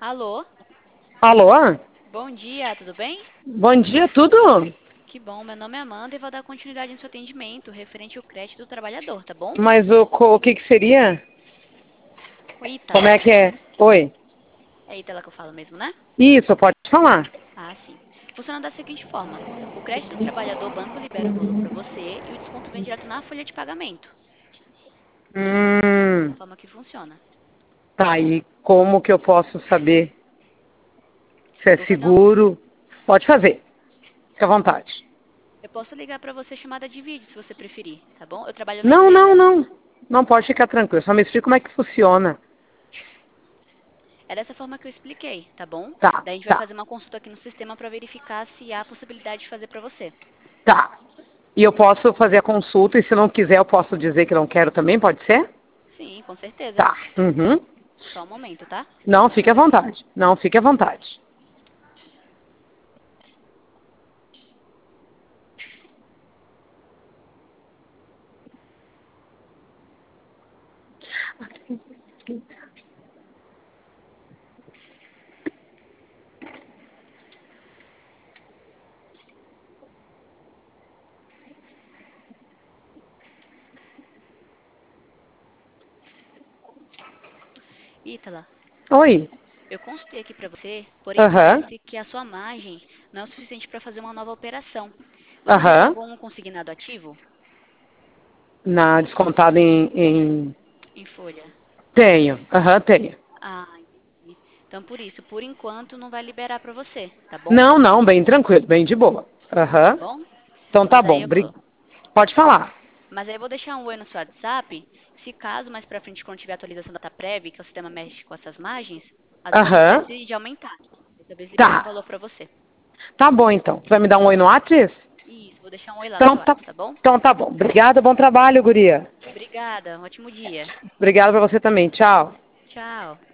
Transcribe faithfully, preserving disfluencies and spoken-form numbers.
Alô? Alô? Bom dia, tudo bem? Bom dia, tudo? Que bom, meu nome é Amanda e vou dar continuidade no seu atendimento referente ao crédito do trabalhador, tá bom? Mas o, co- o que que seria? Oi, Como Ítala. é que é? Oi. É Ítala que eu falo mesmo, né? Isso, pode falar. Ah, sim. Funciona da seguinte forma: o crédito do trabalhador, o banco libera o valor para você e o desconto vem direto na folha de pagamento. Essa Hum, forma que funciona. tá, e como que eu posso saber se é Eu vou fazer uma... seguro? Pode fazer, fica à vontade. Eu posso ligar para você chamada de vídeo, se você preferir, tá bom? Eu trabalho na Não, empresa. não, não. Não pode ficar tranquilo, só me explica como é que funciona. É dessa forma que eu expliquei, tá bom? Tá, Daí a gente vai tá, fazer uma consulta aqui no sistema para verificar se há possibilidade de fazer para você. tá. E eu posso fazer a consulta e se não quiser eu posso dizer que não quero também, pode ser? Sim, com certeza. Tá. Uhum. Só um momento, tá? Não, fique à vontade. Não, fique à vontade. Ítala, Oi. eu consultei aqui para você, porém Aham. parece que a sua margem não é o suficiente para fazer uma nova operação. Você já tem Aham. algum consignado ativo Na descontada em, em... em folha? Tenho. Aham, tenho. Ah, entendi. Então, por isso, por enquanto, não vai liberar para você, tá bom? Não, não, bem tranquilo, bem de boa. Tá Aham. bom? Então tá Mas aí bom. eu bri- vou, Pode falar. mas aí eu vou deixar um oi no seu WhatsApp. Se caso mais pra frente, quando tiver atualização da DataPrev, que é o sistema mexe com essas margens, às vezes Aham. acontece de aumentar. Aí talvez libere um Tá. valor para você. Tá bom então. Tu vai me dar um oi no Whats? Isso, vou deixar um oi lá no Então seu tá. WhatsApp, tá bom? Então tá bom. Obrigada, bom trabalho, guria. Obrigada, um ótimo dia. Obrigada pra você também. Tchau. Tchau.